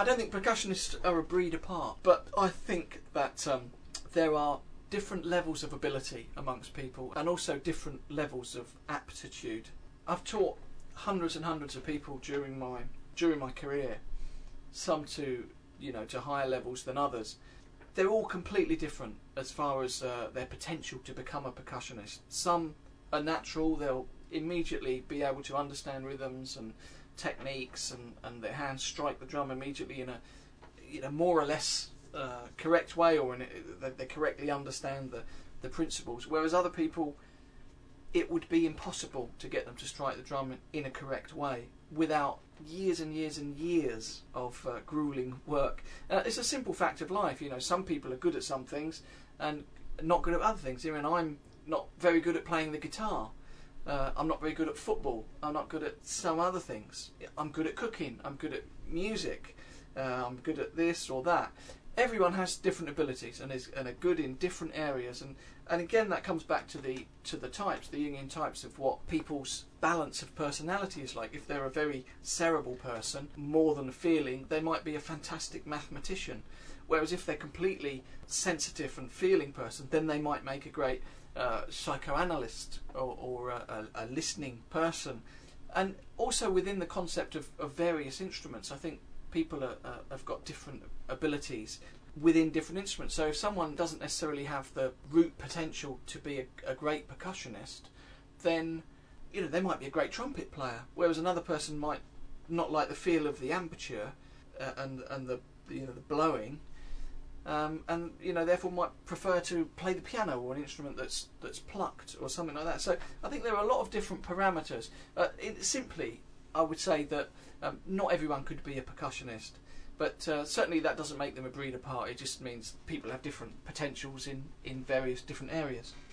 don't think percussionists are a breed apart, but I think that there are different levels of ability amongst people, and also different levels of aptitude. I've taught hundreds and hundreds of people during my career, some to higher levels than others. They're all completely different as far as their potential to become a percussionist. Some are natural; they'll immediately be able to understand rhythms and techniques, and their hands strike the drum immediately in a more or less correct way, or they correctly understand the principles. Whereas other people, it would be impossible to get them to strike the drum in a correct way without years and years and years of grueling work. It's a simple fact of life. Some people are good at some things and not good at other things. I'm not very good at playing the guitar. I'm not very good at football. I'm not good at some other things. I'm good at cooking. I'm good at music. I'm good at this or that. Everyone has different abilities and are good in different areas, and again that comes back to the types, the Jungian types, of what people's balance of personality is like. If they're a very cerebral person, more than feeling, they might be a fantastic mathematician. Whereas if they're completely sensitive and feeling person, then they might make a great psychoanalyst or a listening person. And also within the concept of various instruments, I think people have got different abilities within different instruments. So if someone doesn't necessarily have the root potential to be a great percussionist, then they might be a great trumpet player, whereas another person might not like the feel of the embouchure and the blowing, and therefore might prefer to play the piano or an instrument that's plucked or something like that. So I think there are a lot of different parameters. Simply, I would say that not everyone could be a percussionist, but certainly that doesn't make them a breed apart. It just means people have different potentials in various different areas.